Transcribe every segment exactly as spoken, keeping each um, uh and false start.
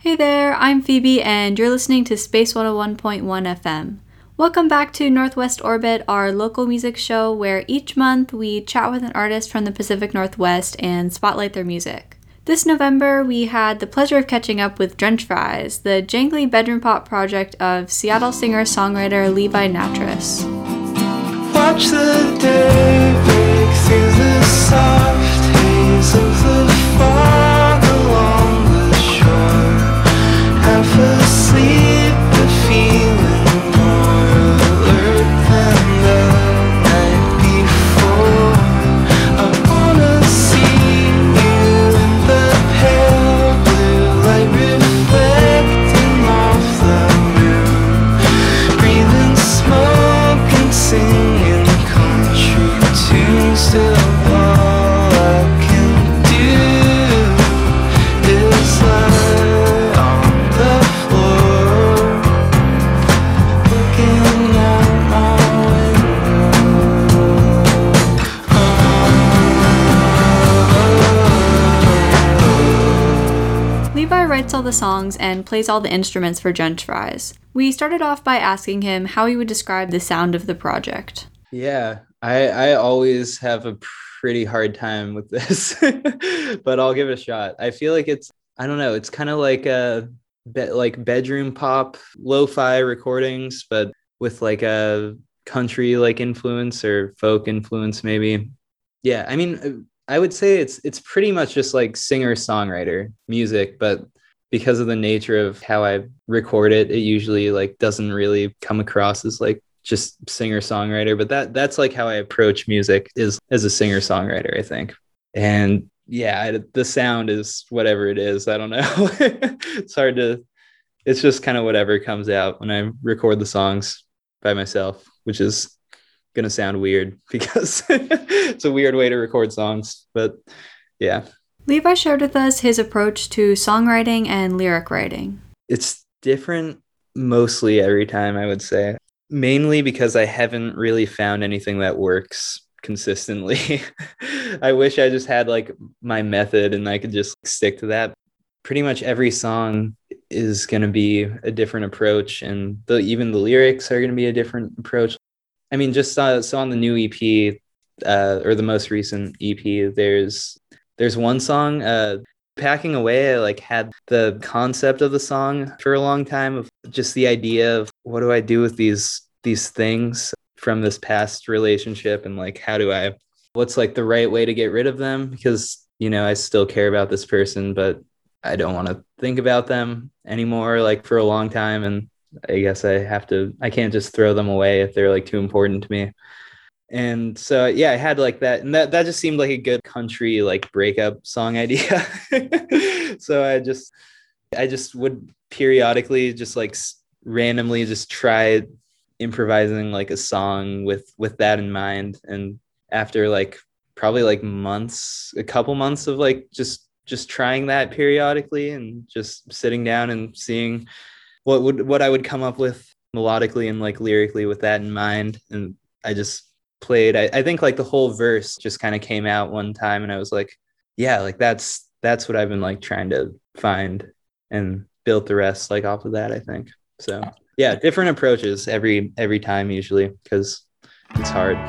Hey there, I'm Phoebe and you're listening to Space one oh one point one F M. Welcome back to Northwest Orbit, our local music show where each month we chat with an artist from the Pacific Northwest and spotlight their music. This November, we had the pleasure of catching up with Drench Fries, the jangly bedroom pop project of Seattle singer-songwriter Levi Nattrass. Watch the day break through the soft haze of the fog along the shore. Half asleep but feeling more alert than the night before. I wanna see you in the pale blue light reflecting off the moon. Breathing smoke and singing country tunes till all I can do is lie on the floor, looking out my window. Levi writes all the songs and plays all the instruments for Drench Fries. We started off by asking him how he would describe the sound of the project. Yeah, I I always have a pretty hard time with this, but I'll give it a shot. I feel like it's, I don't know, it's kind of like a be, like bedroom pop, lo-fi recordings, but with like a country like influence or folk influence maybe. Yeah, I mean, I would say it's it's pretty much just like singer-songwriter music, but because of the nature of how I record it, it usually like doesn't really come across as like just singer-songwriter, but that that's like how I approach music is as a singer-songwriter, I think. And yeah, I, the sound is whatever it is. I don't know. It's hard to, it's just kind of whatever comes out when I record the songs by myself, which is going to sound weird because it's a weird way to record songs, but yeah. Levi shared with us his approach to songwriting and lyric writing. It's different mostly every time, I would say. Mainly because I haven't really found anything that works consistently. I wish I just had like my method and I could just stick to that. Pretty much every song is going to be a different approach, and the, even the lyrics are going to be a different approach. I mean, just uh, so on the new E P uh, or the most recent E P, there's there's one song, uh, Packing Away. I like had the concept of the song for a long time, of just the idea of what do I do with these these things from this past relationship, and like how do I, what's like the right way to get rid of them, because you know I still care about this person but I don't want to think about them anymore like for a long time, and I guess I have to, I can't just throw them away if they're like too important to me. And so, yeah, I had like that. And that, that just seemed like a good country, like breakup song idea. So I just, I just would periodically just like randomly just try improvising like a song with, with that in mind. And after like, probably like months, a couple months of like, just, just trying that periodically and just sitting down and seeing what would, what I would come up with melodically and like lyrically with that in mind. And I just played, I, I think like the whole verse just kind of came out one time and I was like, yeah, like that's that's what I've been like trying to find, and built the rest like off of that, I think. So yeah, different approaches every every time usually, because it's hard.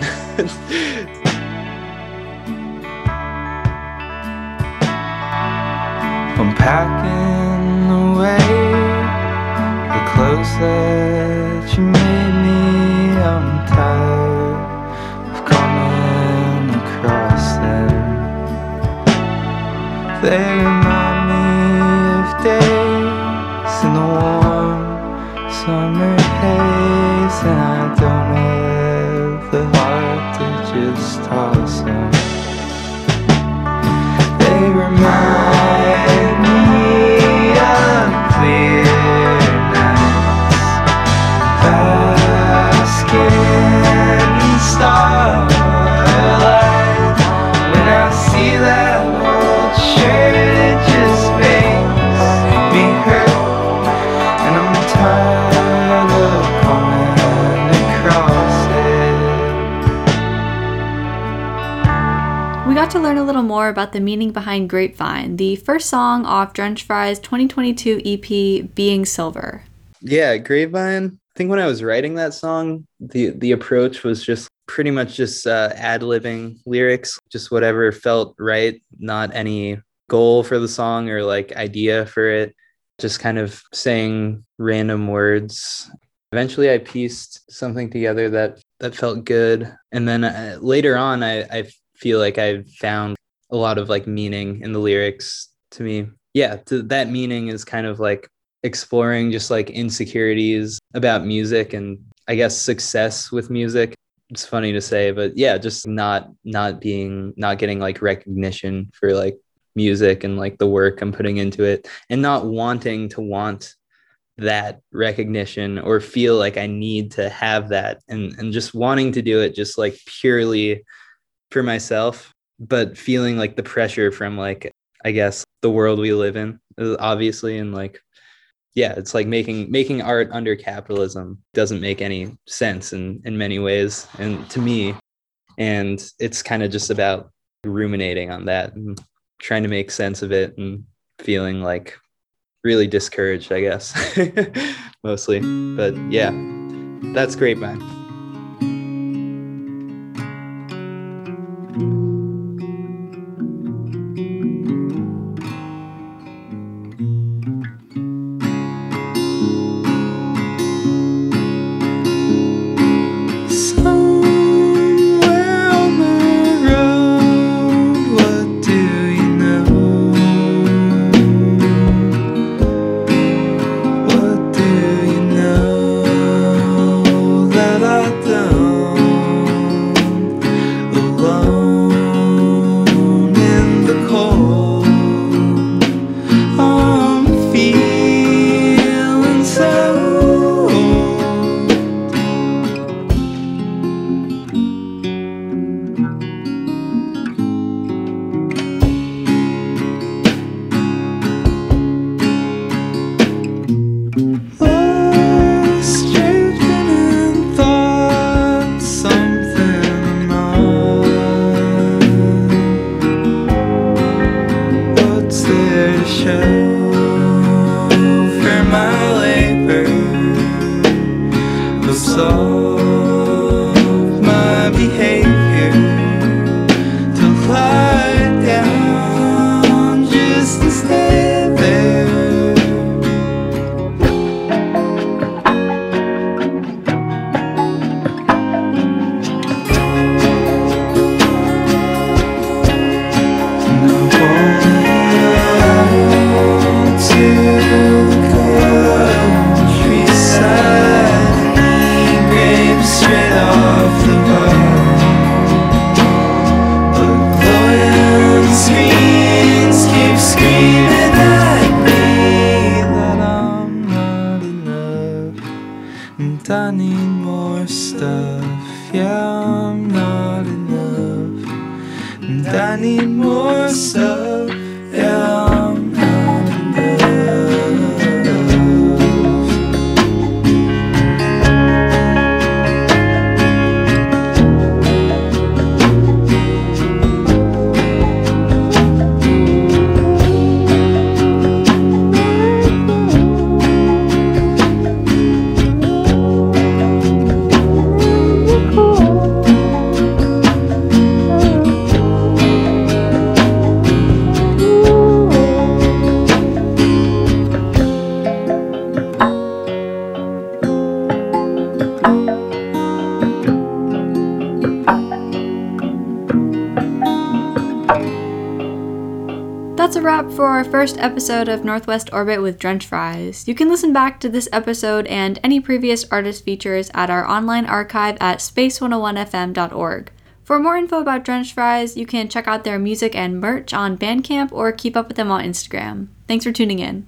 I'm packing away the clothes that you made me. I'm tired of coming across them. They remind me of days in the warm summer haze, and I don't have the heart to just toss them. They remind me of clear nights, basking in starlight. When I see that old shirt more about the meaning behind Grapevine, the first song off Drench Fry's twenty twenty-two E P, Being Silver. Yeah, Grapevine. I think when I was writing that song, the the approach was just pretty much just uh, ad-libbing lyrics, just whatever felt right, not any goal for the song or like idea for it, just kind of saying random words. Eventually I pieced something together that that felt good, and then uh, later on I, I feel like I found a lot of like meaning in the lyrics to me. Yeah, to, that meaning is kind of like exploring just like insecurities about music and I guess success with music. It's funny to say, but yeah, just not not being not getting like recognition for like music and like the work I'm putting into it, and not wanting to want that recognition or feel like I need to have that, and and just wanting to do it just like purely for myself, but feeling like the pressure from like I guess the world we live in, obviously, and like yeah, it's like making making art under capitalism doesn't make any sense in in many ways, and to me, and it's kind of just about ruminating on that and trying to make sense of it and feeling like really discouraged, I guess, mostly. But yeah, that's Grapevine. I need more stuff. Yeah, I'm not enough. And I need more stuff. Yeah, I'm not enough. That's a wrap for our first episode of Northwest Orbit with Drench Fries. You can listen back to this episode and any previous artist features at our online archive at space one oh one f m dot org. For more info about Drench Fries, you can check out their music and merch on Bandcamp or keep up with them on Instagram. Thanks for tuning in.